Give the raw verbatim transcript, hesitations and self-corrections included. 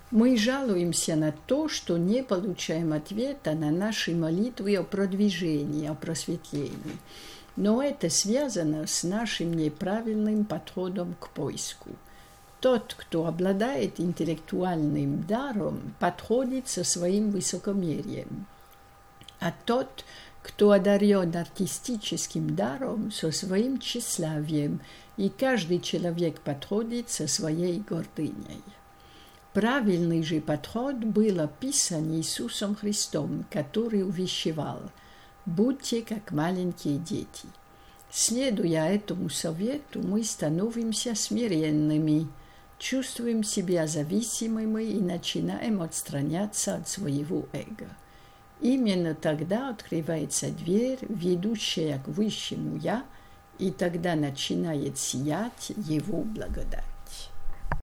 Мы жалуемся на то, что не получаем ответа на наши молитвы о продвижении, о просветлении. Но это связано с нашим неправильным подходом к поиску. Тот, кто обладает интеллектуальным даром, подходит со своим высокомерием, а тот, кто одарен артистическим даром, со своим тщеславием, и каждый человек подходит со своей гордыней. Правильный же подход был описан Иисусом Христом, который увещевал: «Будьте как маленькие дети». Следуя этому совету, мы становимся смиренными, чувствуем себя зависимыми и начинаем отстраняться от своего эго. Именно тогда открывается дверь, ведущая к высшему «Я», и тогда начинает сиять его благодать.